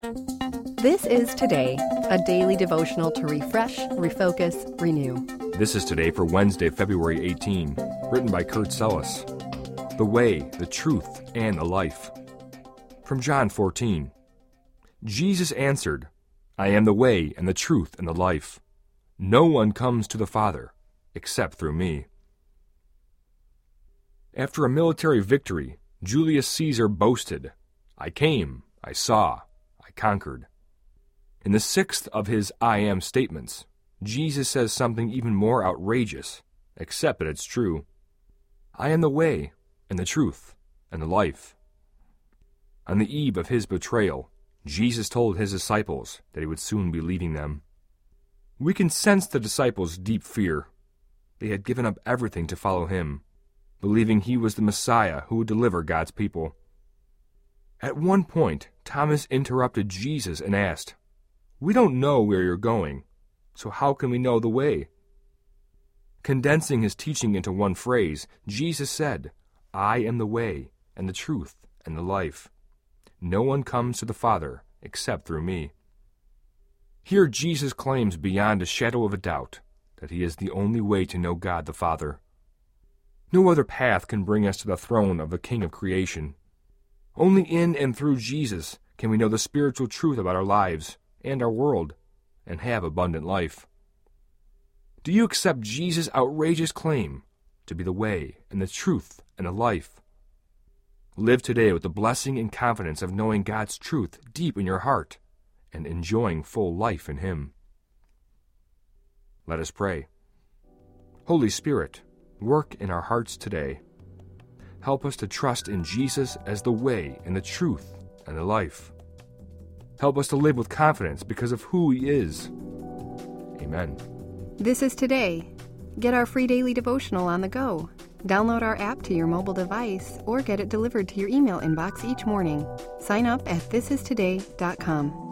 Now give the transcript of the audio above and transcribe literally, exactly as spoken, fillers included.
This is Today, a daily devotional to refresh, refocus, renew. This is Today for Wednesday, February eighteenth, written by Kurt Sellis. The Way, the Truth, and the Life. From John fourteen. Jesus answered, I am the way and the truth and the life. No one comes to the Father except through me. After a military victory, Julius Caesar boasted, I came, I saw, I conquered. In the sixth of his I am statements, Jesus says something even more outrageous, except that it's true. I am the way and the truth and the life. On the eve of his betrayal, Jesus told his disciples that he would soon be leaving them. We can sense the disciples' deep fear. They had given up everything to follow him, believing he was the Messiah who would deliver God's people. At one point, Thomas interrupted Jesus and asked, We don't know where you're going, so how can we know the way? Condensing his teaching into one phrase, Jesus said, I am the way and the truth and the life. No one comes to the Father except through me. Here Jesus claims beyond a shadow of a doubt that he is the only way to know God the Father. No other path can bring us to the throne of the King of creation. Only in and through Jesus can we know the spiritual truth about our lives and our world and have abundant life. Do you accept Jesus' outrageous claim to be the way and the truth and the life? Live today with the blessing and confidence of knowing God's truth deep in your heart and enjoying full life in Him. Let us pray. Holy Spirit, work in our hearts today. Help us to trust in Jesus as the way and the truth and the life. Help us to live with confidence because of who He is. Amen. This is Today. Get our free daily devotional on the go. Download our app to your mobile device or get it delivered to your email inbox each morning. Sign up at this is today dot com.